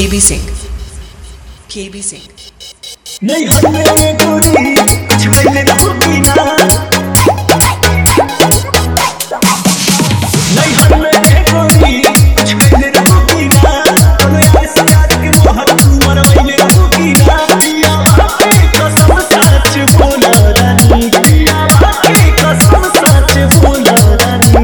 KB Singh, KB Singh. नहीं हमें गोरी कुछ पहले होगी ना, नहीं हमें गोरी कुछ पहले होगी ना, तो यार से यार के मोहर तुमर पहले होगी ना, पिया बाकी कसम सच बोला रानी, पिया बाकी कसम सच बोला रानी।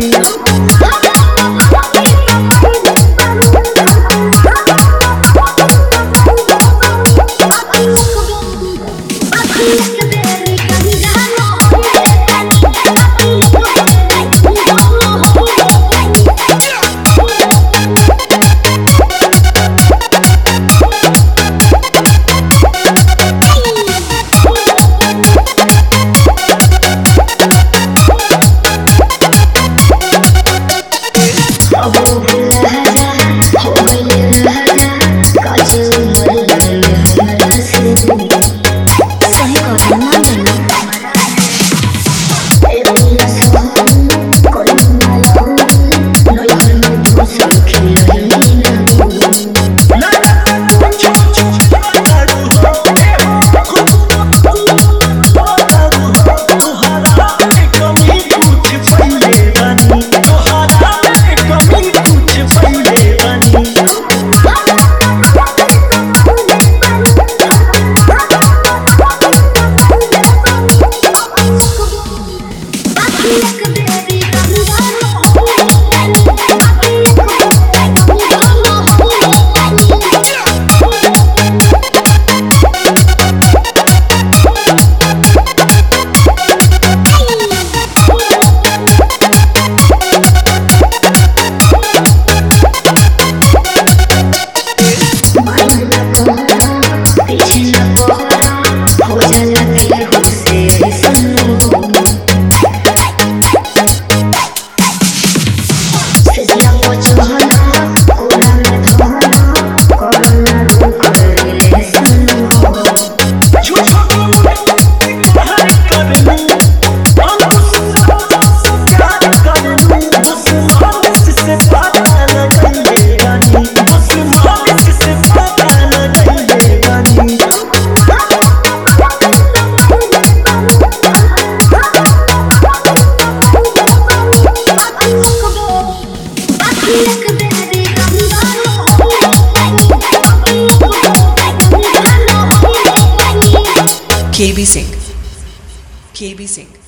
KB Singh, KB Singh.